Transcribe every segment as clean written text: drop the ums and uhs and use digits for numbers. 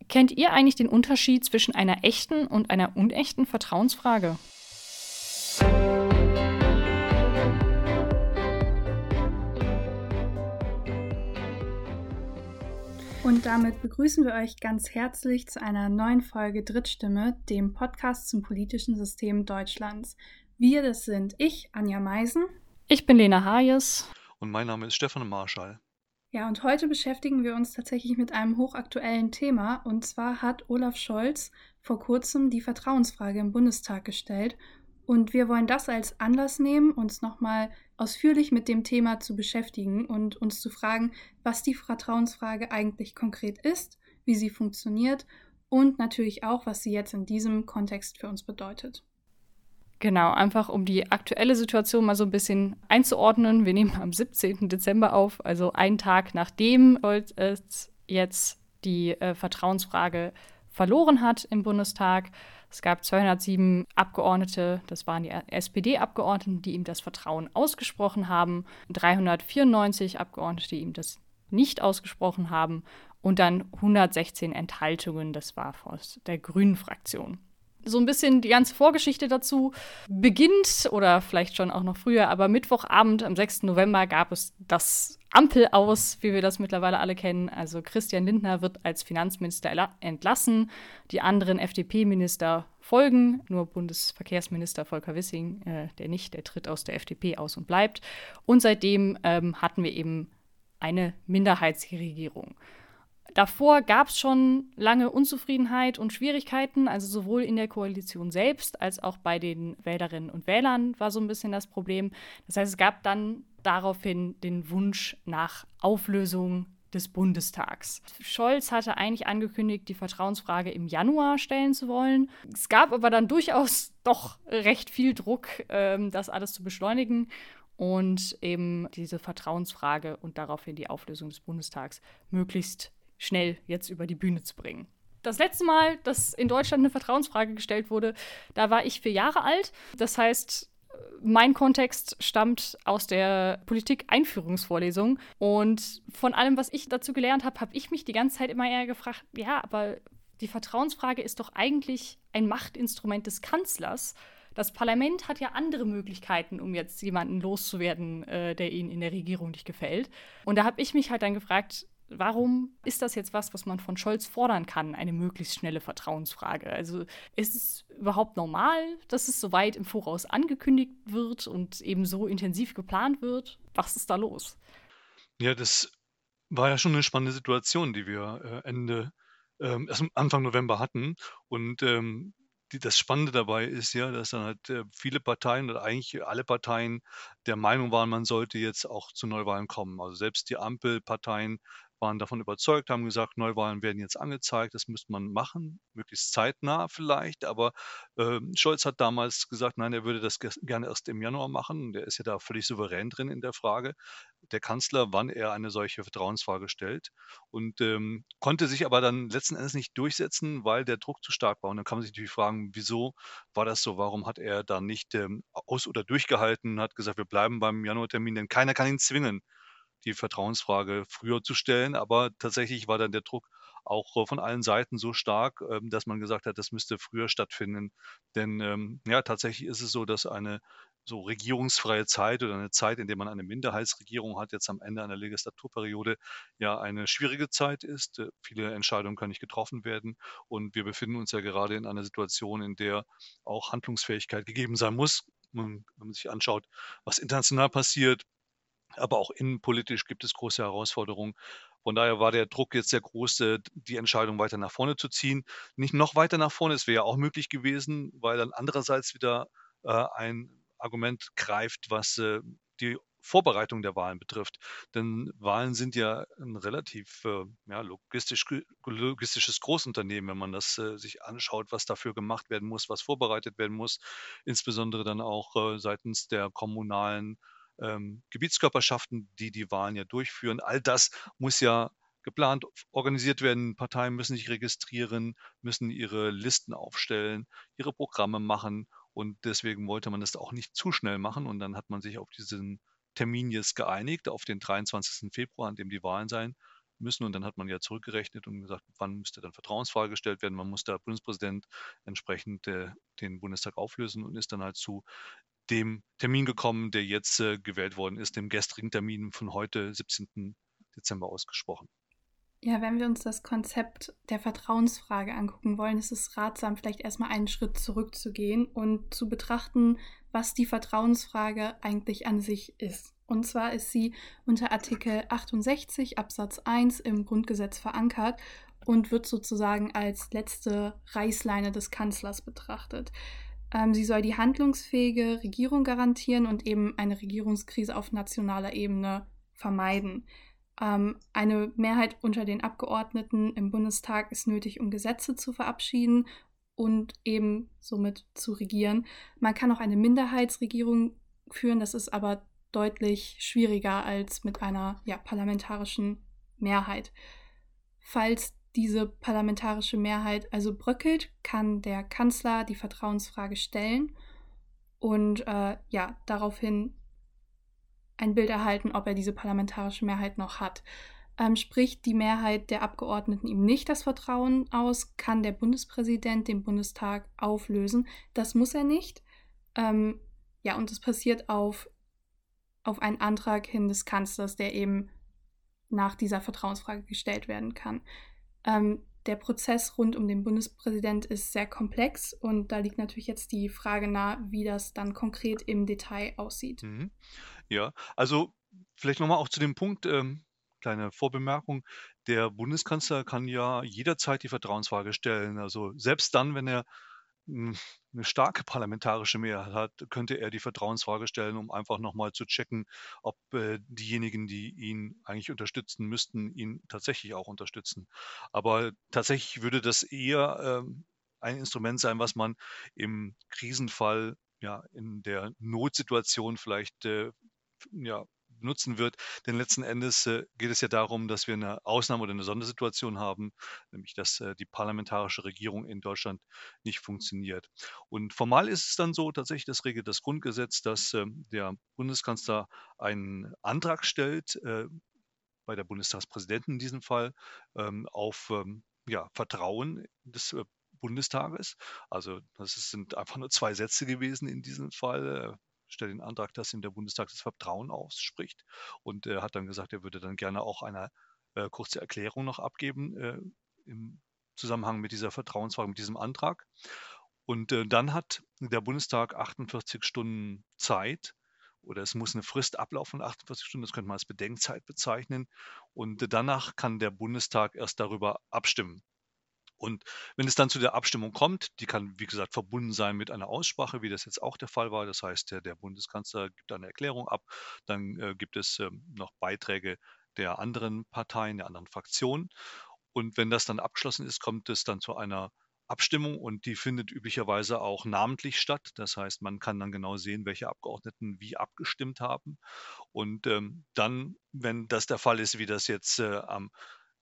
Kennt ihr eigentlich den Unterschied zwischen einer echten und einer unechten Vertrauensfrage? Und damit begrüßen wir euch ganz herzlich zu einer neuen Folge Drittstimme, dem Podcast zum politischen System Deutschlands. Wir, das sind ich, Anja Meisen. Ich bin Lena Hayes. Und mein Name ist Stefan Marschall. Ja, und heute beschäftigen wir uns tatsächlich mit einem hochaktuellen Thema. Und zwar hat Olaf Scholz vor kurzem die Vertrauensfrage im Bundestag gestellt. Und wir wollen das als Anlass nehmen, uns nochmal ausführlich mit dem Thema zu beschäftigen und uns zu fragen, was die Vertrauensfrage eigentlich konkret ist, wie sie funktioniert und natürlich auch, was sie jetzt in diesem Kontext für uns bedeutet. Genau, einfach um die aktuelle Situation mal so ein bisschen einzuordnen. Wir nehmen am 17. Dezember auf, also einen Tag nachdem Scholz jetzt die Vertrauensfrage verloren hat im Bundestag. Es gab 207 Abgeordnete, das waren die SPD-Abgeordneten, die ihm das Vertrauen ausgesprochen haben, 394 Abgeordnete, die ihm das nicht ausgesprochen haben und dann 116 Enthaltungen, das war aus der Grünen-Fraktion. So ein bisschen die ganze Vorgeschichte dazu beginnt, oder vielleicht schon auch noch früher, aber Mittwochabend am 6. November gab es das Ampel-Aus, wie wir das mittlerweile alle kennen. Also Christian Lindner wird als Finanzminister entlassen, die anderen FDP-Minister folgen, nur Bundesverkehrsminister Volker Wissing, der nicht, der tritt aus der FDP aus und bleibt. Und seitdem hatten wir eben eine Minderheitsregierung. Davor gab es schon lange Unzufriedenheit und Schwierigkeiten, also sowohl in der Koalition selbst als auch bei den Wählerinnen und Wählern war so ein bisschen das Problem. Das heißt, es gab dann daraufhin den Wunsch nach Auflösung des Bundestags. Scholz hatte eigentlich angekündigt, die Vertrauensfrage im Januar stellen zu wollen. Es gab aber dann durchaus doch recht viel Druck, das alles zu beschleunigen und eben diese Vertrauensfrage und daraufhin die Auflösung des Bundestags möglichst schnell jetzt über die Bühne zu bringen. Das letzte Mal, dass in Deutschland eine Vertrauensfrage gestellt wurde, da war ich 4 Jahre alt. Das heißt, mein Kontext stammt aus der Politik-Einführungsvorlesung. Und von allem, was ich dazu gelernt habe, habe ich mich die ganze Zeit immer eher gefragt, ja, aber die Vertrauensfrage ist doch eigentlich ein Machtinstrument des Kanzlers. Das Parlament hat ja andere Möglichkeiten, um jetzt jemanden loszuwerden, der ihnen in der Regierung nicht gefällt. Und da habe ich mich halt dann gefragt, warum ist das jetzt was man von Scholz fordern kann, eine möglichst schnelle Vertrauensfrage? Also ist es überhaupt normal, dass es so weit im Voraus angekündigt wird und eben so intensiv geplant wird? Was ist da los? Ja, das war ja schon eine spannende Situation, die wir erst Anfang November hatten. Und das Spannende dabei ist ja, dass dann halt viele Parteien oder eigentlich alle Parteien der Meinung waren, man sollte jetzt auch zu Neuwahlen kommen. Also selbst die Ampelparteien waren davon überzeugt, haben gesagt, Neuwahlen werden jetzt angezeigt, das müsste man machen, möglichst zeitnah vielleicht. Aber Scholz hat damals gesagt, nein, er würde das gerne erst im Januar machen. Der ist ja da völlig souverän drin in der Frage, der Kanzler, wann er eine solche Vertrauensfrage stellt. Und konnte sich aber dann letzten Endes nicht durchsetzen, weil der Druck zu stark war. Und dann kann man sich natürlich fragen, wieso war das so? Warum hat er da nicht aus- oder durchgehalten, hat gesagt, wir bleiben beim Januartermin, denn keiner kann ihn zwingen, die Vertrauensfrage früher zu stellen. Aber tatsächlich war dann der Druck auch von allen Seiten so stark, dass man gesagt hat, das müsste früher stattfinden. Denn ja, tatsächlich ist es so, dass eine so regierungsfreie Zeit oder eine Zeit, in der man eine Minderheitsregierung hat, jetzt am Ende einer Legislaturperiode, ja eine schwierige Zeit ist. Viele Entscheidungen können nicht getroffen werden. Und wir befinden uns ja gerade in einer Situation, in der auch Handlungsfähigkeit gegeben sein muss. Wenn man sich anschaut, was international passiert, aber auch innenpolitisch gibt es große Herausforderungen. Von daher war der Druck jetzt sehr groß, die Entscheidung weiter nach vorne zu ziehen. Nicht noch weiter nach vorne, es wäre ja auch möglich gewesen, weil dann andererseits wieder ein Argument greift, was die Vorbereitung der Wahlen betrifft. Denn Wahlen sind ja ein relativ ja, logistisches Großunternehmen, wenn man das sich anschaut, was dafür gemacht werden muss, was vorbereitet werden muss, insbesondere dann auch seitens der kommunalen Gebietskörperschaften, die die Wahlen ja durchführen. All das muss ja geplant organisiert werden. Parteien müssen sich registrieren, müssen ihre Listen aufstellen, ihre Programme machen. Und deswegen wollte man das auch nicht zu schnell machen. Und dann hat man sich auf diesen Termin jetzt geeinigt, auf den 23. Februar, an dem die Wahlen sein müssen. Und dann hat man ja zurückgerechnet und gesagt, wann müsste dann Vertrauensfrage gestellt werden. Man muss der Bundespräsident entsprechend den Bundestag auflösen und ist dann halt zu dem Termin gekommen, der jetzt gewählt worden ist, dem gestrigen Termin von heute, 17. Dezember, ausgesprochen. Ja, wenn wir uns das Konzept der Vertrauensfrage angucken wollen, ist es ratsam, vielleicht erstmal einen Schritt zurückzugehen und zu betrachten, was die Vertrauensfrage eigentlich an sich ist. Und zwar ist sie unter Artikel 68 Absatz 1 im Grundgesetz verankert und wird sozusagen als letzte Reißleine des Kanzlers betrachtet. Sie soll die handlungsfähige Regierung garantieren und eben eine Regierungskrise auf nationaler Ebene vermeiden. Eine Mehrheit unter den Abgeordneten im Bundestag ist nötig, um Gesetze zu verabschieden und eben somit zu regieren. Man kann auch eine Minderheitsregierung führen, das ist aber deutlich schwieriger als mit einer parlamentarischen Mehrheit. Falls diese parlamentarische Mehrheit also bröckelt, kann der Kanzler die Vertrauensfrage stellen und daraufhin ein Bild erhalten, ob er diese parlamentarische Mehrheit noch hat. Spricht die Mehrheit der Abgeordneten ihm nicht das Vertrauen aus, kann der Bundespräsident den Bundestag auflösen. Das muss er nicht. Und das passiert auf einen Antrag hin des Kanzlers, der eben nach dieser Vertrauensfrage gestellt werden kann. Der Prozess rund um den Bundespräsident ist sehr komplex und da liegt natürlich jetzt die Frage nahe, wie das dann konkret im Detail aussieht. Ja, also vielleicht nochmal auch zu dem Punkt, kleine Vorbemerkung, der Bundeskanzler kann ja jederzeit die Vertrauensfrage stellen. Also selbst dann, wenn er eine starke parlamentarische Mehrheit hat, könnte er die Vertrauensfrage stellen, um einfach nochmal zu checken, ob diejenigen, die ihn eigentlich unterstützen müssten, ihn tatsächlich auch unterstützen. Aber tatsächlich würde das eher ein Instrument sein, was man im Krisenfall, ja, in der Notsituation vielleicht nutzen wird. Denn letzten Endes geht es ja darum, dass wir eine Ausnahme oder eine Sondersituation haben, nämlich dass die parlamentarische Regierung in Deutschland nicht funktioniert. Und formal ist es dann so, tatsächlich, das regelt das Grundgesetz, dass der Bundeskanzler einen Antrag stellt, bei der Bundestagspräsidentin in diesem Fall, auf Vertrauen des Bundestages. Also sind einfach nur 2 Sätze gewesen in diesem Fall. Stellt den Antrag, dass ihm der Bundestag das Vertrauen ausspricht und er hat dann gesagt, er würde dann gerne auch eine kurze Erklärung noch abgeben im Zusammenhang mit dieser Vertrauensfrage, mit diesem Antrag. Und dann hat der Bundestag 48 Stunden Zeit, oder es muss eine Frist ablaufen von 48 Stunden, das könnte man als Bedenkzeit bezeichnen. Und danach kann der Bundestag erst darüber abstimmen. Und wenn es dann zu der Abstimmung kommt, die kann, wie gesagt, verbunden sein mit einer Aussprache, wie das jetzt auch der Fall war. Das heißt, der Bundeskanzler gibt eine Erklärung ab, dann gibt es noch Beiträge der anderen Parteien, der anderen Fraktionen. Und wenn das dann abgeschlossen ist, kommt es dann zu einer Abstimmung und die findet üblicherweise auch namentlich statt. Das heißt, man kann dann genau sehen, welche Abgeordneten wie abgestimmt haben. Und dann, wenn das der Fall ist, wie das jetzt am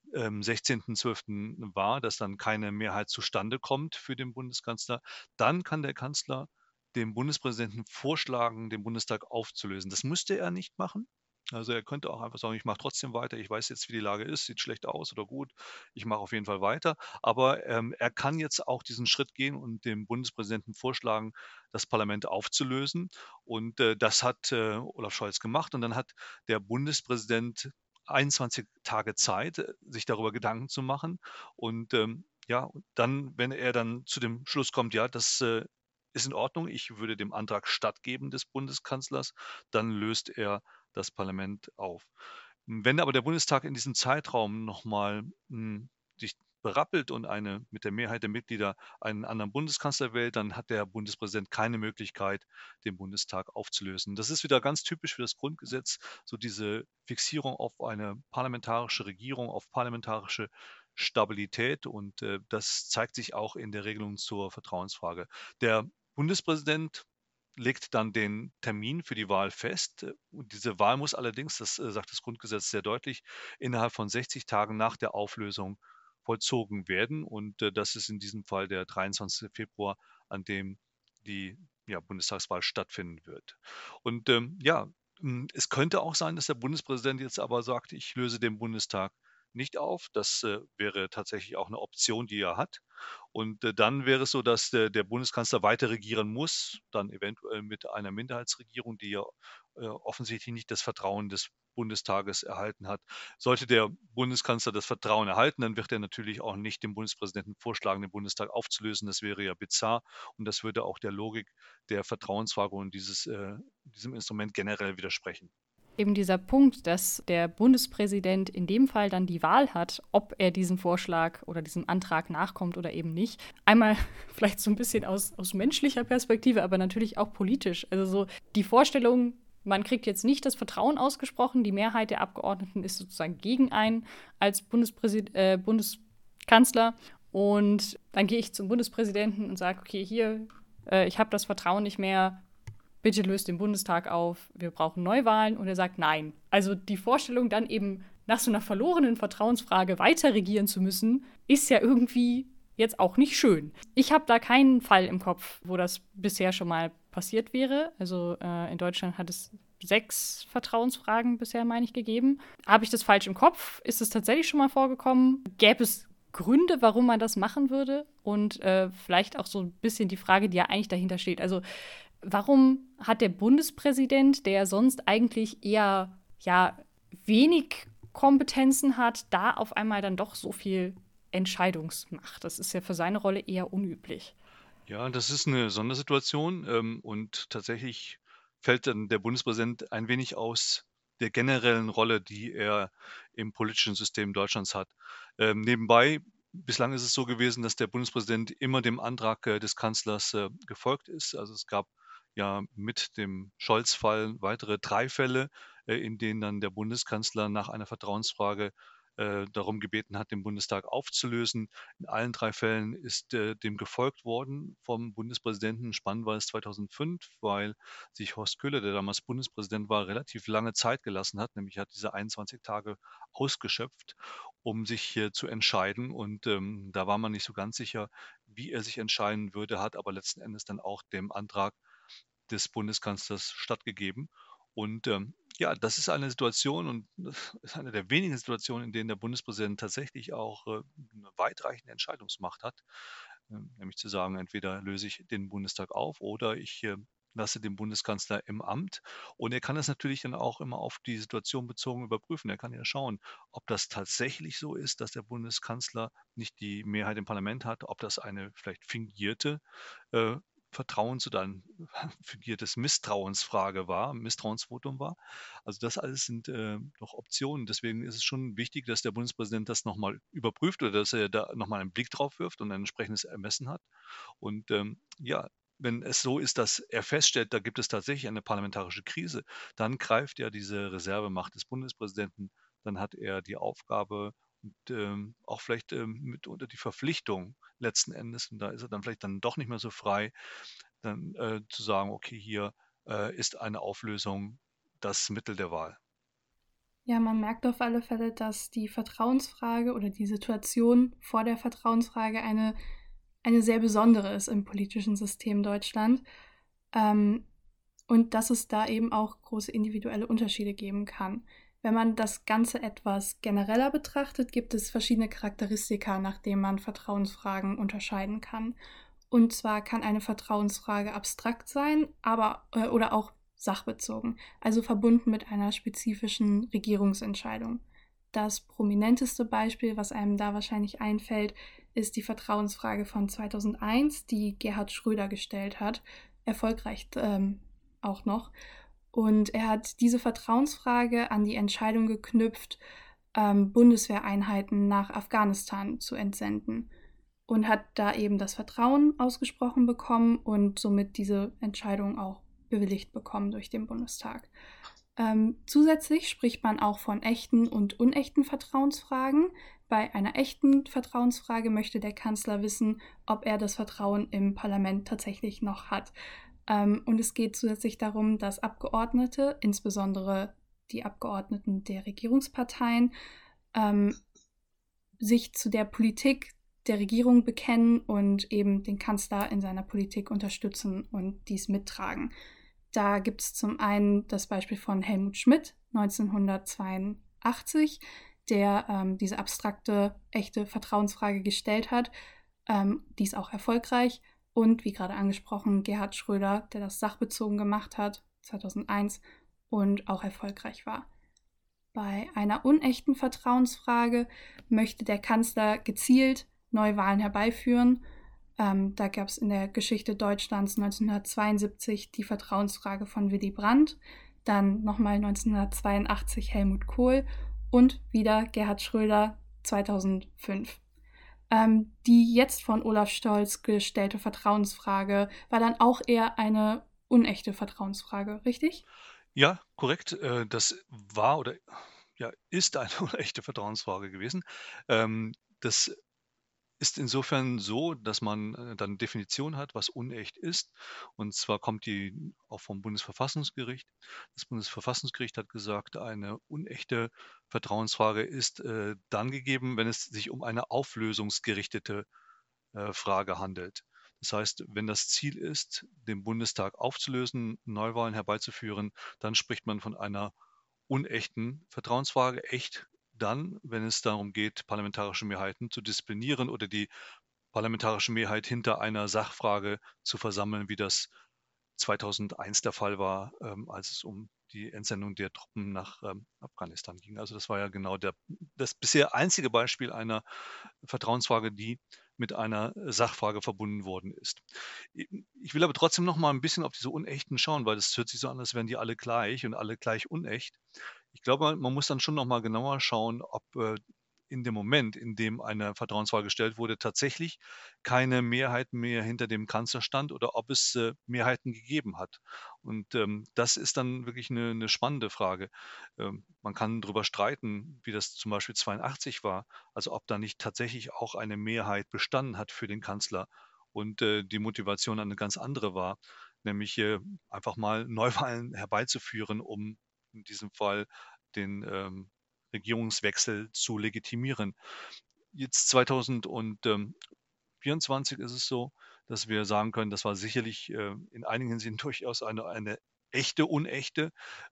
16.12. war, dass dann keine Mehrheit zustande kommt für den Bundeskanzler, dann kann der Kanzler dem Bundespräsidenten vorschlagen, den Bundestag aufzulösen. Das müsste er nicht machen. Also er könnte auch einfach sagen, ich mache trotzdem weiter, ich weiß jetzt, wie die Lage ist, sieht schlecht aus oder gut, ich mache auf jeden Fall weiter. Aber er kann jetzt auch diesen Schritt gehen und dem Bundespräsidenten vorschlagen, das Parlament aufzulösen. Und das hat Olaf Scholz gemacht. Und dann hat der Bundespräsident 21 Tage Zeit, sich darüber Gedanken zu machen. Und dann, wenn er dann zu dem Schluss kommt, ja, das ist in Ordnung, ich würde dem Antrag stattgeben des Bundeskanzlers, dann löst er das Parlament auf. Wenn aber der Bundestag in diesem Zeitraum nochmal sich berappelt und mit der Mehrheit der Mitglieder einen anderen Bundeskanzler wählt, dann hat der Bundespräsident keine Möglichkeit, den Bundestag aufzulösen. Das ist wieder ganz typisch für das Grundgesetz, so diese Fixierung auf eine parlamentarische Regierung, auf parlamentarische Stabilität und das zeigt sich auch in der Regelung zur Vertrauensfrage. Der Bundespräsident legt dann den Termin für die Wahl fest. Und diese Wahl muss allerdings, das sagt das Grundgesetz sehr deutlich, innerhalb von 60 Tagen nach der Auflösung vollzogen werden. Und das ist in diesem Fall der 23. Februar, an dem die Bundestagswahl stattfinden wird. Und es könnte auch sein, dass der Bundespräsident jetzt aber sagt, ich löse den Bundestag nicht auf. Das wäre tatsächlich auch eine Option, die er hat. Und dann wäre es so, dass der Bundeskanzler weiter regieren muss, dann eventuell mit einer Minderheitsregierung, die ja offensichtlich nicht das Vertrauen des Bundestages erhalten hat. Sollte der Bundeskanzler das Vertrauen erhalten, dann wird er natürlich auch nicht dem Bundespräsidenten vorschlagen, den Bundestag aufzulösen. Das wäre ja bizarr und das würde auch der Logik der Vertrauensfrage und diesem Instrument generell widersprechen. Eben dieser Punkt, dass der Bundespräsident in dem Fall dann die Wahl hat, ob er diesem Vorschlag oder diesem Antrag nachkommt oder eben nicht. Einmal vielleicht so ein bisschen aus menschlicher Perspektive, aber natürlich auch politisch. Also so die Vorstellung, man kriegt jetzt nicht das Vertrauen ausgesprochen, die Mehrheit der Abgeordneten ist sozusagen gegen einen als Bundeskanzler. Und dann gehe ich zum Bundespräsidenten und sage, okay, hier, ich habe das Vertrauen nicht mehr, bitte löst den Bundestag auf, wir brauchen Neuwahlen. Und er sagt nein. Also die Vorstellung, dann eben nach so einer verlorenen Vertrauensfrage weiter regieren zu müssen, ist ja irgendwie jetzt auch nicht schön. Ich habe da keinen Fall im Kopf, wo das bisher schon mal passiert wäre. Also in Deutschland hat es 6 Vertrauensfragen bisher, meine ich, gegeben. Habe ich das falsch im Kopf? Ist es tatsächlich schon mal vorgekommen? Gäbe es Gründe, warum man das machen würde? Und vielleicht auch so ein bisschen die Frage, die ja eigentlich dahinter steht. Also warum hat der Bundespräsident, der sonst eigentlich eher wenig Kompetenzen hat, da auf einmal dann doch so viel Entscheidungsmacht? Das ist ja für seine Rolle eher unüblich. Ja, das ist eine Sondersituation und tatsächlich fällt dann der Bundespräsident ein wenig aus der generellen Rolle, die er im politischen System Deutschlands hat. Nebenbei, bislang ist es so gewesen, dass der Bundespräsident immer dem Antrag des Kanzlers gefolgt ist. Also es gab ja mit dem Scholz-Fall weitere 3 Fälle, in denen dann der Bundeskanzler nach einer Vertrauensfrage darum gebeten hat, den Bundestag aufzulösen. In allen 3 Fällen ist dem gefolgt worden vom Bundespräsidenten. Spannend war es 2005, weil sich Horst Köhler, der damals Bundespräsident war, relativ lange Zeit gelassen hat, nämlich hat diese 21 Tage ausgeschöpft, um sich hier zu entscheiden. Und da war man nicht so ganz sicher, wie er sich entscheiden würde, hat aber letzten Endes dann auch dem Antrag des Bundeskanzlers stattgegeben. Und ja, das ist eine Situation und das ist eine der wenigen Situationen, in denen der Bundespräsident tatsächlich auch eine weitreichende Entscheidungsmacht hat, nämlich zu sagen, entweder löse ich den Bundestag auf oder ich lasse den Bundeskanzler im Amt. Und er kann das natürlich dann auch immer auf die Situation bezogen überprüfen. Er kann ja schauen, ob das tatsächlich so ist, dass der Bundeskanzler nicht die Mehrheit im Parlament hat, ob das eine vielleicht fingierte äh, Vertrauens- oder ein fingiertes Misstrauensvotum war. Also das alles sind noch Optionen. Deswegen ist es schon wichtig, dass der Bundespräsident das nochmal überprüft oder dass er da nochmal einen Blick drauf wirft und ein entsprechendes Ermessen hat. Und ja, wenn es so ist, dass er feststellt, da gibt es tatsächlich eine parlamentarische Krise, dann greift ja diese Reservemacht des Bundespräsidenten, dann hat er die Aufgabe und auch vielleicht mitunter die Verpflichtung letzten Endes, und da ist er dann vielleicht dann doch nicht mehr so frei, dann zu sagen, okay, hier ist eine Auflösung das Mittel der Wahl. Ja, man merkt auf alle Fälle, dass die Vertrauensfrage oder die Situation vor der Vertrauensfrage eine sehr besondere ist im politischen System Deutschland. Und dass es da eben auch große individuelle Unterschiede geben kann. Wenn man das Ganze etwas genereller betrachtet, gibt es verschiedene Charakteristika, nach denen man Vertrauensfragen unterscheiden kann. Und zwar kann eine Vertrauensfrage abstrakt sein, oder auch sachbezogen, also verbunden mit einer spezifischen Regierungsentscheidung. Das prominenteste Beispiel, was einem da wahrscheinlich einfällt, ist die Vertrauensfrage von 2001, die Gerhard Schröder gestellt hat, erfolgreich auch noch. Und er hat diese Vertrauensfrage an die Entscheidung geknüpft, Bundeswehreinheiten nach Afghanistan zu entsenden. Und hat da eben das Vertrauen ausgesprochen bekommen und somit diese Entscheidung auch bewilligt bekommen durch den Bundestag. Zusätzlich spricht man auch von echten und unechten Vertrauensfragen. Bei einer echten Vertrauensfrage möchte der Kanzler wissen, ob er das Vertrauen im Parlament tatsächlich noch hat. Und es geht zusätzlich darum, dass Abgeordnete, insbesondere die Abgeordneten der Regierungsparteien, sich zu der Politik der Regierung bekennen und eben den Kanzler in seiner Politik unterstützen und dies mittragen. Da gibt es zum einen das Beispiel von Helmut Schmidt 1982, der diese abstrakte, echte Vertrauensfrage gestellt hat. Dies auch erfolgreich. Und wie gerade angesprochen, Gerhard Schröder, der das sachbezogen gemacht hat, 2001, und auch erfolgreich war. Bei einer unechten Vertrauensfrage möchte der Kanzler gezielt Neuwahlen herbeiführen. Da gab es in der Geschichte Deutschlands 1972 die Vertrauensfrage von Willy Brandt, dann nochmal 1982 Helmut Kohl und wieder Gerhard Schröder 2005. Die jetzt von Olaf Scholz gestellte Vertrauensfrage war dann auch eher eine unechte Vertrauensfrage, richtig? Ja, korrekt. Das war oder ja, ist eine echte Vertrauensfrage gewesen. Das ist insofern so, dass man dann Definition hat, was unecht ist. Und zwar kommt die auch vom Bundesverfassungsgericht. Das Bundesverfassungsgericht hat gesagt, eine unechte Vertrauensfrage ist dann gegeben, wenn es sich um eine auflösungsgerichtete Frage handelt. Das heißt, wenn das Ziel ist, den Bundestag aufzulösen, Neuwahlen herbeizuführen, dann spricht man von einer unechten Vertrauensfrage. Echt dann, wenn es darum geht, parlamentarische Mehrheiten zu disziplinieren oder die parlamentarische Mehrheit hinter einer Sachfrage zu versammeln, wie das 2001 der Fall war, als es um die Entsendung der Truppen nach Afghanistan ging. Also das war ja genau das bisher einzige Beispiel einer Vertrauensfrage, die mit einer Sachfrage verbunden worden ist. Ich will aber trotzdem noch mal ein bisschen auf diese Unechten schauen, weil das hört sich so an, als wären die alle gleich und alle gleich unecht. Ich glaube, man muss dann schon noch mal genauer schauen, ob in dem Moment, in dem eine Vertrauensfrage gestellt wurde, tatsächlich keine Mehrheit mehr hinter dem Kanzler stand oder ob es Mehrheiten gegeben hat. Und das ist dann wirklich eine spannende Frage. Man kann darüber streiten, wie das zum Beispiel 82 war, also ob da nicht tatsächlich auch eine Mehrheit bestanden hat für den Kanzler und die Motivation eine ganz andere war, nämlich einfach mal Neuwahlen herbeizuführen, um in diesem Fall den Regierungswechsel zu legitimieren. Jetzt 2024 ist es so, dass wir sagen können, das war sicherlich in einigen Hinsichten durchaus eine echte Unechte.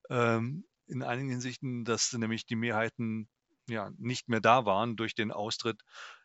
In einigen Hinsichten, dass nämlich die Mehrheiten ja nicht mehr da waren durch den Austritt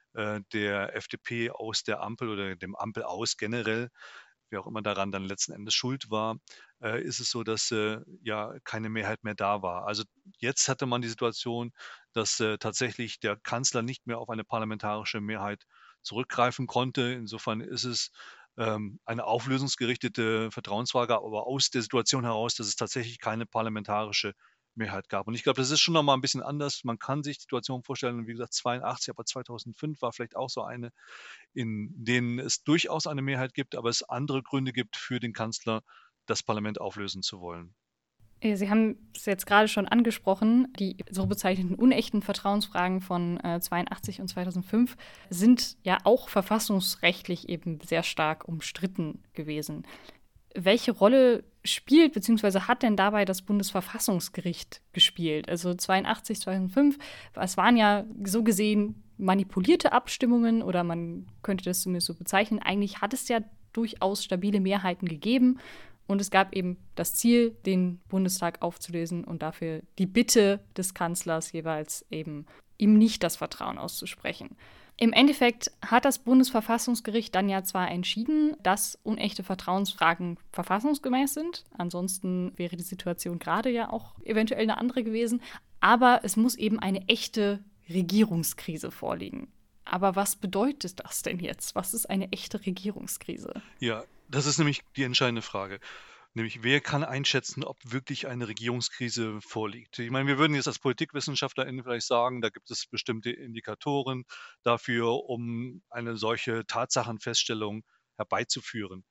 der FDP aus der Ampel oder dem Ampel aus generell, wer auch immer daran dann letzten Endes schuld war, ist es so, dass ja keine Mehrheit mehr da war. Also jetzt hatte man die Situation, dass tatsächlich der Kanzler nicht mehr auf eine parlamentarische Mehrheit zurückgreifen konnte. Insofern ist es eine auflösungsgerichtete Vertrauensfrage, aber aus der Situation heraus, dass es tatsächlich keine parlamentarische Mehrheit gab. Und ich glaube, das ist schon nochmal ein bisschen anders. Man kann sich Situationen vorstellen, wie gesagt, 82, aber 2005 war vielleicht auch so eine, in denen es durchaus eine Mehrheit gibt, aber es andere Gründe gibt für den Kanzler, das Parlament auflösen zu wollen. Sie haben es jetzt gerade schon angesprochen, die so bezeichneten unechten Vertrauensfragen von 82 und 2005 sind ja auch verfassungsrechtlich eben sehr stark umstritten gewesen. Welche Rolle spielt bzw. hat denn dabei das Bundesverfassungsgericht gespielt? Also 82, 2005, es waren ja so gesehen manipulierte Abstimmungen oder man könnte das zumindest so bezeichnen. Eigentlich hat es ja durchaus stabile Mehrheiten gegeben und es gab eben das Ziel, den Bundestag aufzulösen und dafür die Bitte des Kanzlers jeweils eben ihm nicht das Vertrauen auszusprechen. Im Endeffekt hat das Bundesverfassungsgericht dann ja zwar entschieden, dass unechte Vertrauensfragen verfassungsgemäß sind, ansonsten wäre die Situation gerade ja auch eventuell eine andere gewesen, aber es muss eben eine echte Regierungskrise vorliegen. Aber was bedeutet das denn jetzt? Was ist eine echte Regierungskrise? Ja, das ist nämlich die entscheidende Frage. Nämlich, wer kann einschätzen, ob wirklich eine Regierungskrise vorliegt? Ich meine, wir würden jetzt als PolitikwissenschaftlerInnen vielleicht sagen, da gibt es bestimmte Indikatoren dafür, um eine solche Tatsachenfeststellung herbeizuführen.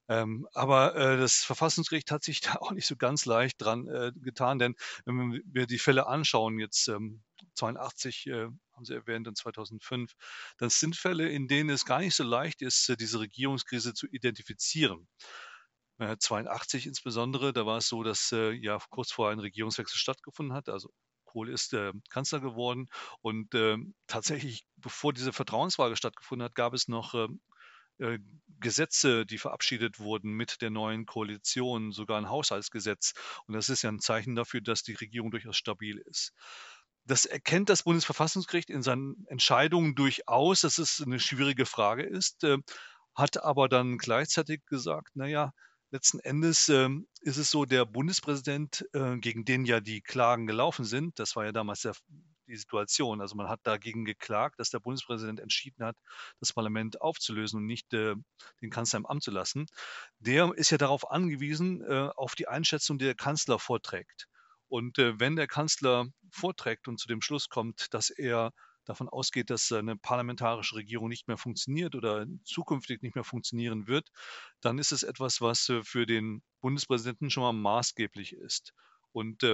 Aber das Verfassungsgericht hat sich da auch nicht so ganz leicht dran getan, denn wenn wir die Fälle anschauen, jetzt 82 haben Sie erwähnt und 2005, das sind Fälle, in denen es gar nicht so leicht ist, diese Regierungskrise zu identifizieren. 82 insbesondere, da war es so, dass ja kurz vorher ein Regierungswechsel stattgefunden hat. Also Kohl ist Kanzler geworden und tatsächlich, bevor diese Vertrauensfrage stattgefunden hat, gab es noch äh, Gesetze, die verabschiedet wurden mit der neuen Koalition, sogar ein Haushaltsgesetz. Und das ist ja ein Zeichen dafür, dass die Regierung durchaus stabil ist. Das erkennt das Bundesverfassungsgericht in seinen Entscheidungen durchaus, dass es eine schwierige Frage ist, hat aber dann gleichzeitig gesagt: „Na ja, letzten Endes, ist es so, der Bundespräsident, gegen den ja die Klagen gelaufen sind“, das war ja damals die Situation. Also, man hat dagegen geklagt, dass der Bundespräsident entschieden hat, das Parlament aufzulösen und nicht, den Kanzler im Amt zu lassen. Der ist ja darauf angewiesen, auf die Einschätzung, die der Kanzler vorträgt. Und, wenn der Kanzler vorträgt und zu dem Schluss kommt, dass er davon ausgeht, dass eine parlamentarische Regierung nicht mehr funktioniert oder zukünftig nicht mehr funktionieren wird, dann ist es etwas, was, für den Bundespräsidenten schon mal maßgeblich ist. Und,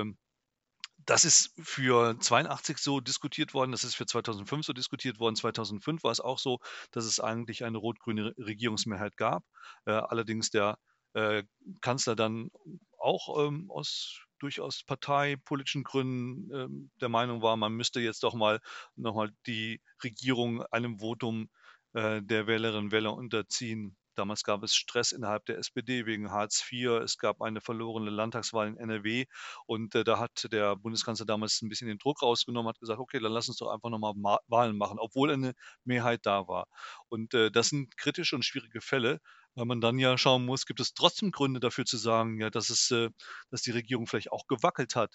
das ist für 82 so diskutiert worden, das ist für 2005 so diskutiert worden. 2005 war es auch so, dass es eigentlich eine rot-grüne Regierungsmehrheit gab, allerdings der, äh, Kanzler dann auch, aus durchaus parteipolitischen Gründen, der Meinung war, man müsste jetzt doch mal noch mal die Regierung einem Votum, der Wählerinnen und Wähler unterziehen. Damals gab es Stress innerhalb der SPD wegen Hartz IV. Es gab eine verlorene Landtagswahl in NRW und, da hat der Bundeskanzler damals ein bisschen den Druck rausgenommen, hat gesagt: „Okay, dann lass uns doch einfach noch mal Wahlen machen“, obwohl eine Mehrheit da war. Und, das sind kritische und schwierige Fälle, weil man dann ja schauen muss, gibt es trotzdem Gründe dafür zu sagen, ja, dass die Regierung vielleicht auch gewackelt hat.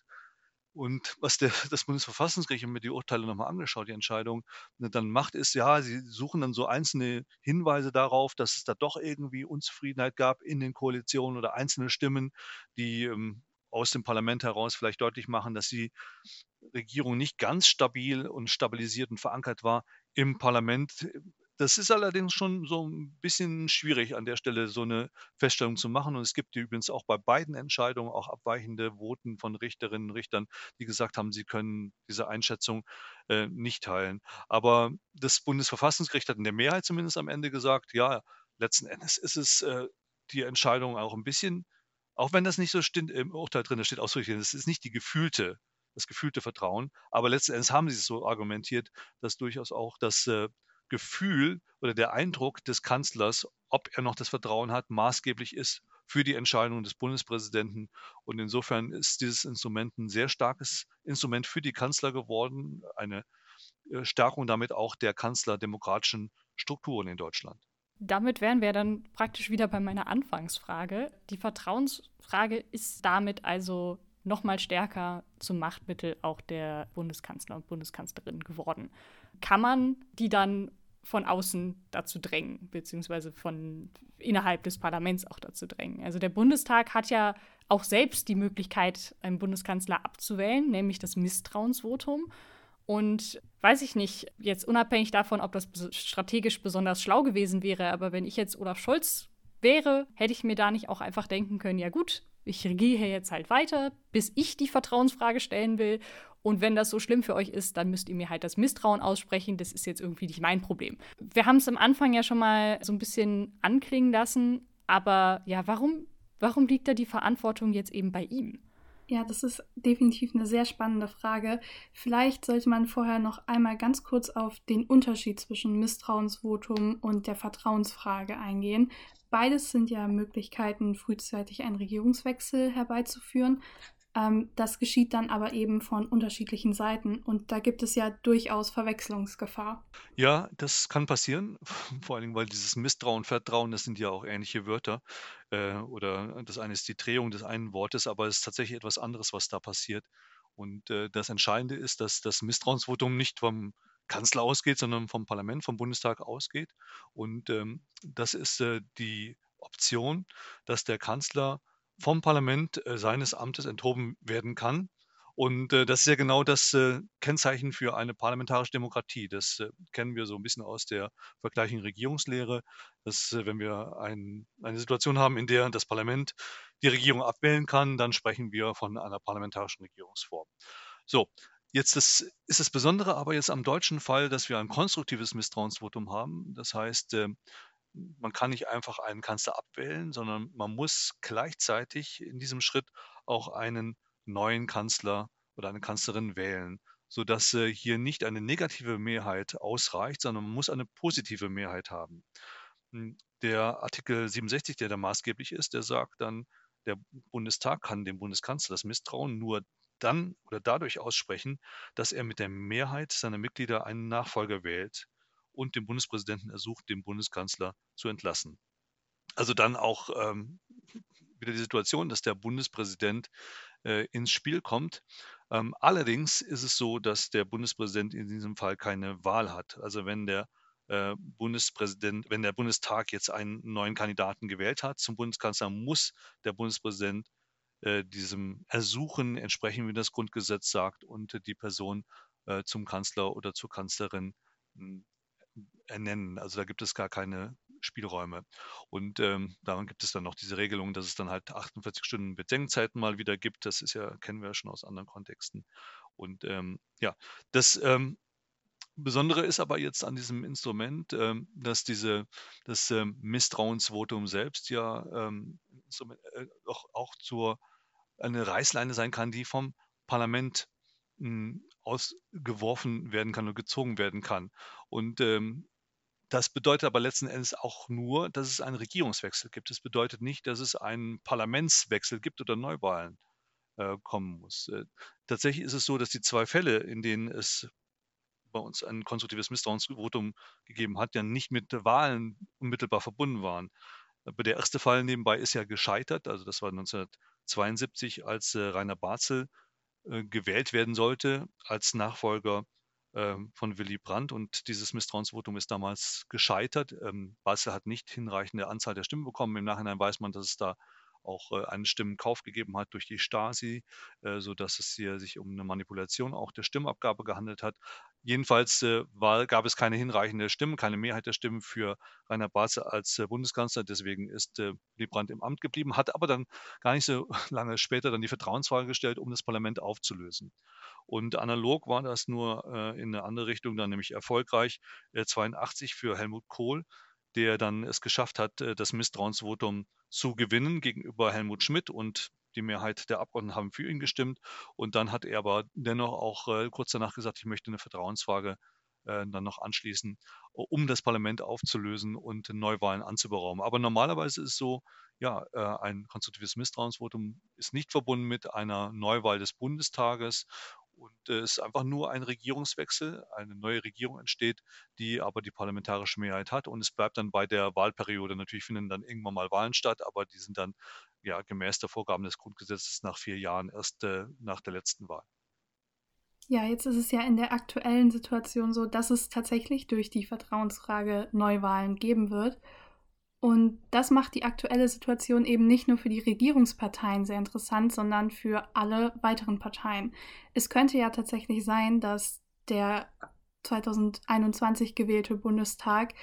Und was das Bundesverfassungsgericht, ich habe mir die Urteile noch mal angeschaut, die Entscheidung, ne, dann macht, ist, ja, sie suchen dann so einzelne Hinweise darauf, dass es da doch irgendwie Unzufriedenheit gab in den Koalitionen oder einzelne Stimmen, die, aus dem Parlament heraus vielleicht deutlich machen, dass die Regierung nicht ganz stabil und stabilisiert und verankert war im Parlament. Das ist allerdings schon so ein bisschen schwierig, an der Stelle so eine Feststellung zu machen. Und es gibt übrigens auch bei beiden Entscheidungen auch abweichende Voten von Richterinnen und Richtern, die gesagt haben, sie können diese Einschätzung, nicht teilen. Aber das Bundesverfassungsgericht hat in der Mehrheit zumindest am Ende gesagt: „Ja, letzten Endes ist es, die Entscheidung auch ein bisschen“, auch wenn das nicht so stin im Urteil drin steht, ausdrücklich, es ist nicht das gefühlte Vertrauen. Aber letzten Endes haben sie es so argumentiert, dass durchaus auch das, Gefühl oder der Eindruck des Kanzlers, ob er noch das Vertrauen hat, maßgeblich ist für die Entscheidung des Bundespräsidenten. Und insofern ist dieses Instrument ein sehr starkes Instrument für die Kanzler geworden, eine, Stärkung damit auch der kanzlerdemokratischen Strukturen in Deutschland. Damit wären wir dann praktisch wieder bei meiner Anfangsfrage. Die Vertrauensfrage ist damit also noch mal stärker zum Machtmittel auch der Bundeskanzler und Bundeskanzlerin geworden. Kann man die dann von außen dazu drängen, beziehungsweise von innerhalb des Parlaments auch dazu drängen? Also der Bundestag hat ja auch selbst die Möglichkeit, einen Bundeskanzler abzuwählen, nämlich das Misstrauensvotum. Und weiß ich nicht, jetzt unabhängig davon, ob das strategisch besonders schlau gewesen wäre, aber wenn ich jetzt Olaf Scholz wäre, hätte ich mir da nicht auch einfach denken können, ja gut, ich regiere hier jetzt halt weiter, bis ich die Vertrauensfrage stellen will. Und wenn das so schlimm für euch ist, dann müsst ihr mir halt das Misstrauen aussprechen. Das ist jetzt irgendwie nicht mein Problem. Wir haben es am Anfang ja schon mal so ein bisschen anklingen lassen, aber ja, warum liegt da die Verantwortung jetzt eben bei ihm? Ja, das ist definitiv eine sehr spannende Frage. Vielleicht sollte man vorher noch einmal ganz kurz auf den Unterschied zwischen Misstrauensvotum und der Vertrauensfrage eingehen. Beides sind ja Möglichkeiten, frühzeitig einen Regierungswechsel herbeizuführen. Das geschieht dann aber eben von unterschiedlichen Seiten und da gibt es ja durchaus Verwechslungsgefahr. Ja, das kann passieren, vor allen Dingen, weil dieses Misstrauen, Vertrauen, das sind ja auch ähnliche Wörter, oder das eine ist die Drehung des einen Wortes, aber es ist tatsächlich etwas anderes, was da passiert. Und, das Entscheidende ist, dass das Misstrauensvotum nicht vom Kanzler ausgeht, sondern vom Parlament, vom Bundestag ausgeht. Und, das ist, die Option, dass der Kanzler vom Parlament, seines Amtes enthoben werden kann. Und, das ist ja genau das, Kennzeichen für eine parlamentarische Demokratie. Das, kennen wir so ein bisschen aus der vergleichenden Regierungslehre, dass, wenn wir eine Situation haben, in der das Parlament die Regierung abwählen kann, dann sprechen wir von einer parlamentarischen Regierungsform. So, jetzt ist das Besondere aber jetzt am deutschen Fall, dass wir ein konstruktives Misstrauensvotum haben. Das heißt, man kann nicht einfach einen Kanzler abwählen, sondern man muss gleichzeitig in diesem Schritt auch einen neuen Kanzler oder eine Kanzlerin wählen, sodass, hier nicht eine negative Mehrheit ausreicht, sondern man muss eine positive Mehrheit haben. Der Artikel 67, der da maßgeblich ist, der sagt dann, der Bundestag kann dem Bundeskanzler das Misstrauen nur dann oder dadurch aussprechen, dass er mit der Mehrheit seiner Mitglieder einen Nachfolger wählt und den Bundespräsidenten ersucht, den Bundeskanzler zu entlassen. Also dann auch wieder die Situation, dass der Bundespräsident ins Spiel kommt. Allerdings ist es so, dass der Bundespräsident in diesem Fall keine Wahl hat. Also wenn der wenn der Bundestag jetzt einen neuen Kandidaten gewählt hat zum Bundeskanzler, muss der Bundespräsident diesem Ersuchen entsprechen, wie das Grundgesetz sagt, und die Person zum Kanzler oder zur Kanzlerin mh, ernennen. Also da gibt es gar keine Spielräume. Und daran gibt es dann noch diese Regelung, dass es dann halt 48 Stunden Bedenkzeiten mal wieder gibt. Das ist ja, kennen wir ja schon aus anderen Kontexten. Und ja, das Besondere ist aber jetzt an diesem Instrument, dass das Misstrauensvotum selbst ja auch eine Reißleine sein kann, die vom Parlament ausgeworfen werden kann und gezogen werden kann. Und das bedeutet aber letzten Endes auch nur, dass es einen Regierungswechsel gibt. Es bedeutet nicht, dass es einen Parlamentswechsel gibt oder Neuwahlen kommen muss. Tatsächlich ist es so, dass die zwei Fälle, in denen es bei uns ein konstruktives Misstrauensvotum gegeben hat, ja nicht mit Wahlen unmittelbar verbunden waren. Aber der erste Fall nebenbei ist ja gescheitert. Also das war 1972, als Rainer Barzel gewählt werden sollte als Nachfolger von Willy Brandt. Und dieses Misstrauensvotum ist damals gescheitert. Barzel hat nicht hinreichende Anzahl der Stimmen bekommen. Im Nachhinein weiß man, dass es da auch einen Stimmenkauf gegeben hat durch die Stasi, sodass es hier sich um eine Manipulation auch der Stimmabgabe gehandelt hat. Jedenfalls gab es keine hinreichende Stimmen, keine Mehrheit der Stimmen für Rainer Barzel als Bundeskanzler. Deswegen ist Willy Brandt im Amt geblieben, hat aber dann gar nicht so lange später dann die Vertrauensfrage gestellt, um das Parlament aufzulösen. Und analog war das nur in eine andere Richtung dann nämlich erfolgreich 82 für Helmut Kohl, der dann es geschafft hat, das Misstrauensvotum zu gewinnen gegenüber Helmut Schmidt, und die Mehrheit der Abgeordneten haben für ihn gestimmt. Und dann hat er aber dennoch auch kurz danach gesagt, ich möchte eine Vertrauensfrage dann noch anschließen, um das Parlament aufzulösen und Neuwahlen anzuberaumen. Aber normalerweise ist es so, ja, ein konstruktives Misstrauensvotum ist nicht verbunden mit einer Neuwahl des Bundestages, und es ist einfach nur ein Regierungswechsel. Eine neue Regierung entsteht, die aber die parlamentarische Mehrheit hat. Und es bleibt dann bei der Wahlperiode. Natürlich finden dann irgendwann mal Wahlen statt, aber die sind dann ja gemäß der Vorgaben des Grundgesetzes nach 4 Jahren erst nach der letzten Wahl. Ja, jetzt ist es ja in der aktuellen Situation so, dass es tatsächlich durch die Vertrauensfrage Neuwahlen geben wird. Und das macht die aktuelle Situation eben nicht nur für die Regierungsparteien sehr interessant, sondern für alle weiteren Parteien. Es könnte ja tatsächlich sein, dass der 2021 gewählte Bundestag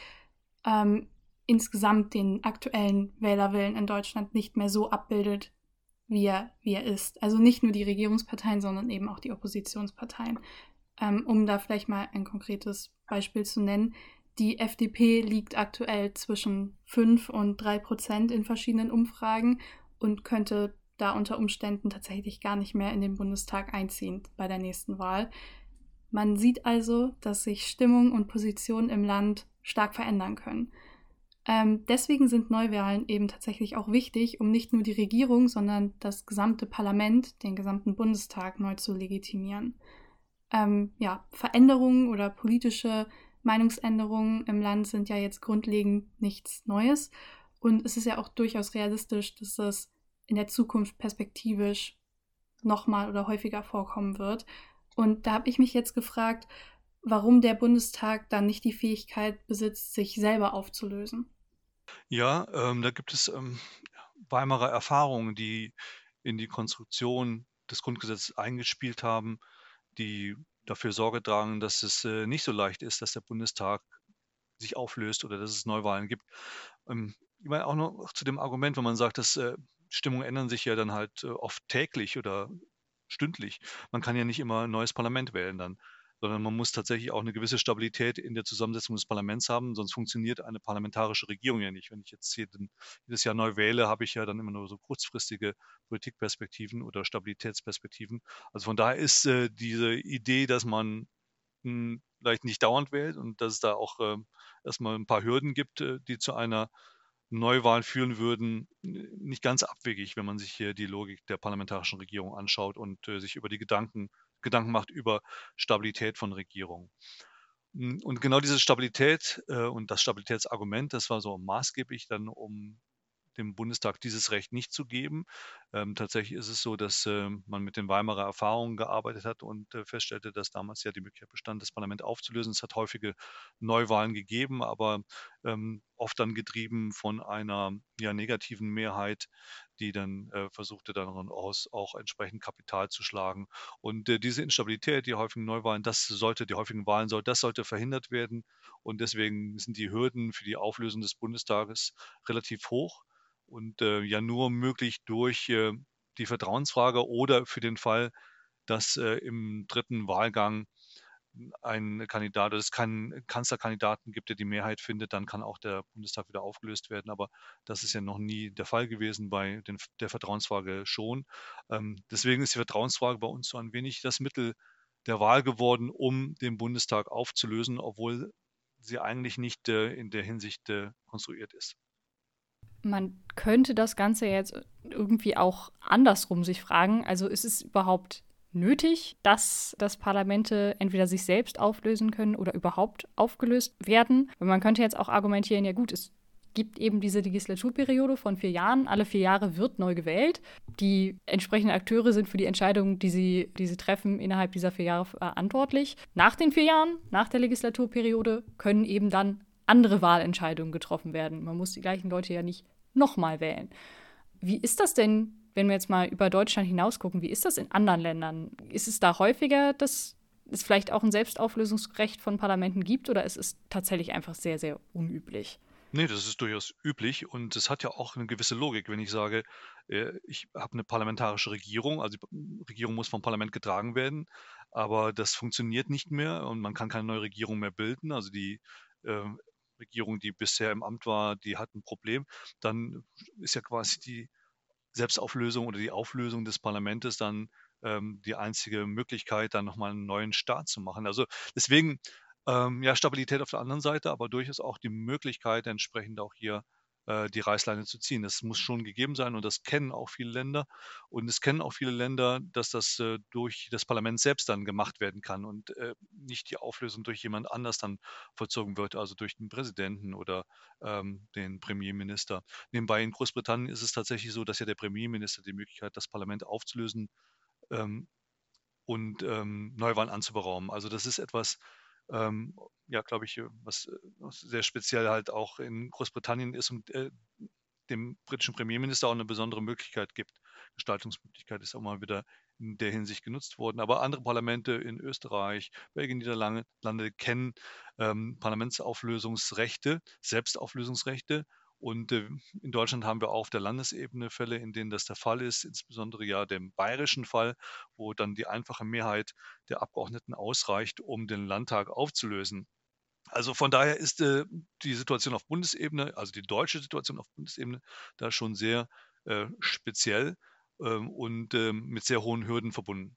insgesamt den aktuellen Wählerwillen in Deutschland nicht mehr so abbildet, wie er ist. Also nicht nur die Regierungsparteien, sondern eben auch die Oppositionsparteien. Um da vielleicht mal ein konkretes Beispiel zu nennen. Die FDP liegt aktuell zwischen 5 und 3% in verschiedenen Umfragen und könnte da unter Umständen tatsächlich gar nicht mehr in den Bundestag einziehen bei der nächsten Wahl. Man sieht also, dass sich Stimmung und Position im Land stark verändern können. Deswegen sind Neuwahlen eben tatsächlich auch wichtig, um nicht nur die Regierung, sondern das gesamte Parlament, den gesamten Bundestag neu zu legitimieren. Veränderungen oder politische Meinungsänderungen im Land sind ja jetzt grundlegend nichts Neues. Und es ist ja auch durchaus realistisch, dass es in der Zukunft perspektivisch nochmal oder häufiger vorkommen wird. Und da habe ich mich jetzt gefragt, warum der Bundestag dann nicht die Fähigkeit besitzt, sich selber aufzulösen. Ja, da gibt es Weimarer Erfahrungen, die in die Konstruktion des Grundgesetzes eingespielt haben, die dafür Sorge tragen, dass es nicht so leicht ist, dass der Bundestag sich auflöst oder dass es Neuwahlen gibt. Ich meine auch noch zu dem Argument, wenn man sagt, dass Stimmungen ändern sich ja dann halt oft täglich oder stündlich. Man kann ja nicht immer ein neues Parlament wählen dann, sondern man muss tatsächlich auch eine gewisse Stabilität in der Zusammensetzung des Parlaments haben, sonst funktioniert eine parlamentarische Regierung ja nicht. Wenn ich jetzt jedes Jahr neu wähle, habe ich ja dann immer nur so kurzfristige Politikperspektiven oder Stabilitätsperspektiven. Also von daher ist diese Idee, dass man vielleicht nicht dauernd wählt und dass es da auch erstmal ein paar Hürden gibt, die zu einer Neuwahlen führen würden, nicht ganz abwegig, wenn man sich hier die Logik der parlamentarischen Regierung anschaut und sich über die Gedanken macht über Stabilität von Regierungen. Und genau diese Stabilität und das Stabilitätsargument, das war so maßgeblich dann, um dem Bundestag dieses Recht nicht zu geben. Tatsächlich ist es so, dass man mit den Weimarer Erfahrungen gearbeitet hat und feststellte, dass damals ja die Möglichkeit bestand, das Parlament aufzulösen. Es hat häufige Neuwahlen gegeben, aber oft dann getrieben von einer negativen Mehrheit, die dann versuchte, daraus auch entsprechend Kapital zu schlagen. Und diese Instabilität, die häufigen Neuwahlen, das sollte verhindert werden. Und deswegen sind die Hürden für die Auflösung des Bundestages relativ hoch und nur möglich durch die Vertrauensfrage oder für den Fall, dass im dritten Wahlgang ein Kandidat oder es keinen Kanzlerkandidaten gibt, der die Mehrheit findet, dann kann auch der Bundestag wieder aufgelöst werden. Aber das ist ja noch nie der Fall gewesen, bei der Vertrauensfrage schon. Deswegen ist die Vertrauensfrage bei uns so ein wenig das Mittel der Wahl geworden, um den Bundestag aufzulösen, obwohl sie eigentlich nicht in der Hinsicht konstruiert ist. Man könnte das Ganze jetzt irgendwie auch andersrum sich fragen. Also ist es überhaupt nötig, dass Parlamente entweder sich selbst auflösen können oder überhaupt aufgelöst werden? Und man könnte jetzt auch argumentieren, ja gut, es gibt eben diese Legislaturperiode von 4 Jahren. Alle 4 Jahre wird neu gewählt. Die entsprechenden Akteure sind für die Entscheidungen, die sie treffen, innerhalb dieser 4 Jahre verantwortlich. Nach den 4 Jahren, nach der Legislaturperiode, können eben dann andere Wahlentscheidungen getroffen werden. Man muss die gleichen Leute ja nicht nochmal wählen. Wie ist das denn, wenn wir jetzt mal über Deutschland hinaus gucken, wie ist das in anderen Ländern? Ist es da häufiger, dass es vielleicht auch ein Selbstauflösungsrecht von Parlamenten gibt oder ist es tatsächlich einfach sehr, sehr unüblich? Nee, das ist durchaus üblich und es hat ja auch eine gewisse Logik, wenn ich sage, ich habe eine parlamentarische Regierung, also die Regierung muss vom Parlament getragen werden, aber das funktioniert nicht mehr und man kann keine neue Regierung mehr bilden. Also die äh, Regierung, die bisher im Amt war, die hat ein Problem. Dann ist ja quasi die Selbstauflösung oder die Auflösung des Parlaments dann die einzige Möglichkeit, dann nochmal einen neuen Start zu machen. Also deswegen Stabilität auf der anderen Seite, aber durchaus auch die Möglichkeit, entsprechend auch hier die Reißleine zu ziehen. Das muss schon gegeben sein und das kennen auch viele Länder. Und es kennen auch viele Länder, dass das durch das Parlament selbst dann gemacht werden kann und nicht die Auflösung durch jemand anders dann vollzogen wird, also durch den Präsidenten oder den Premierminister. Nebenbei in Großbritannien ist es tatsächlich so, dass ja der Premierminister die Möglichkeit hat, das Parlament aufzulösen ähm, und Neuwahlen anzuberaumen. Also das ist etwas, glaube ich, was sehr speziell halt auch in Großbritannien ist und dem britischen Premierminister auch eine besondere Möglichkeit gibt. Gestaltungsmöglichkeit ist auch mal wieder in der Hinsicht genutzt worden. Aber andere Parlamente in Österreich, Belgien, Niederlande kennen Parlamentsauflösungsrechte, Selbstauflösungsrechte. Und in Deutschland haben wir auch auf der Landesebene Fälle, in denen das der Fall ist, insbesondere ja dem bayerischen Fall, wo dann die einfache Mehrheit der Abgeordneten ausreicht, um den Landtag aufzulösen. Also von daher ist die Situation auf Bundesebene, also die deutsche Situation auf Bundesebene, da schon sehr speziell und mit sehr hohen Hürden verbunden.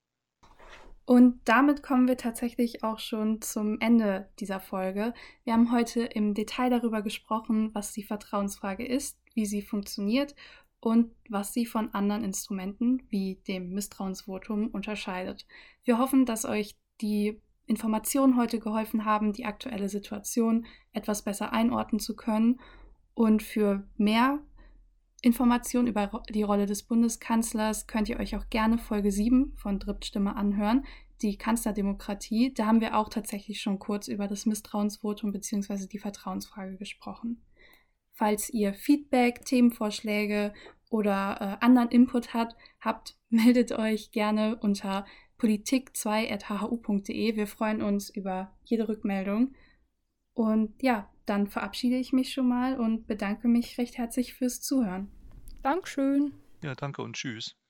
Und damit kommen wir tatsächlich auch schon zum Ende dieser Folge. Wir haben heute im Detail darüber gesprochen, was die Vertrauensfrage ist, wie sie funktioniert und was sie von anderen Instrumenten wie dem Misstrauensvotum unterscheidet. Wir hoffen, dass euch die Informationen heute geholfen haben, die aktuelle Situation etwas besser einordnen zu können. Und für mehr Informationen über die Rolle des Bundeskanzlers könnt ihr euch auch gerne Folge 7 von Drittstimme anhören, die Kanzlerdemokratie. Da haben wir auch tatsächlich schon kurz über das Misstrauensvotum bzw. die Vertrauensfrage gesprochen. Falls ihr Feedback, Themenvorschläge oder anderen Input habt, meldet euch gerne unter politik2@hhu.de. Wir freuen uns über jede Rückmeldung. Und ja, dann verabschiede ich mich schon mal und bedanke mich recht herzlich fürs Zuhören. Dankeschön. Ja, danke und tschüss.